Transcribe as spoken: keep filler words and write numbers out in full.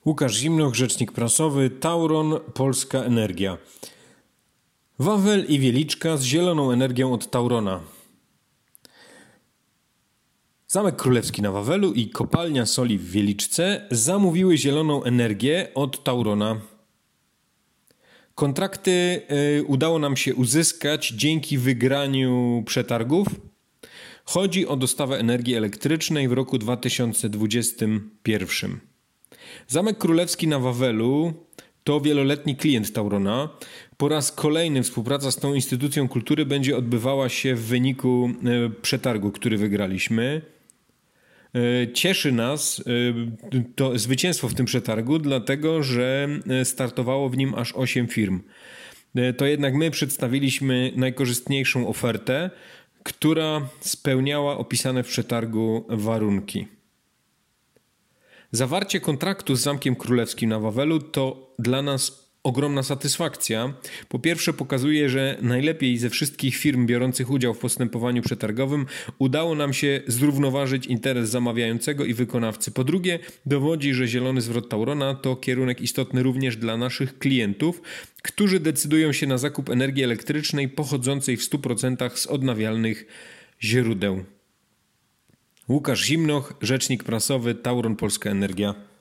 Łukasz Zimnoch, rzecznik prasowy, Tauron, Polska Energia. Wawel i Wieliczka z zieloną energią od Taurona. Zamek Królewski na Wawelu i kopalnia soli w Wieliczce zamówiły zieloną energię od Taurona. Kontrakty y, udało nam się uzyskać dzięki wygraniu przetargów. Chodzi o dostawę energii elektrycznej w roku dwa tysiące dwudziestym pierwszym. Zamek Królewski na Wawelu to wieloletni klient Taurona. Po raz kolejny współpraca z tą instytucją kultury będzie odbywała się w wyniku przetargu, który wygraliśmy. Cieszy nas to zwycięstwo w tym przetargu, dlatego że startowało w nim aż osiem firm. To jednak my przedstawiliśmy najkorzystniejszą ofertę, która spełniała opisane w przetargu warunki. Zawarcie kontraktu z Zamkiem Królewskim na Wawelu to dla nas ogromna satysfakcja. Po pierwsze pokazuje, że najlepiej ze wszystkich firm biorących udział w postępowaniu przetargowym udało nam się zrównoważyć interes zamawiającego i wykonawcy. Po drugie dowodzi, że zielony zwrot Taurona to kierunek istotny również dla naszych klientów, którzy decydują się na zakup energii elektrycznej pochodzącej w stu procentach z odnawialnych źródeł. Łukasz Zimnoch, rzecznik prasowy, Tauron, Polska Energia.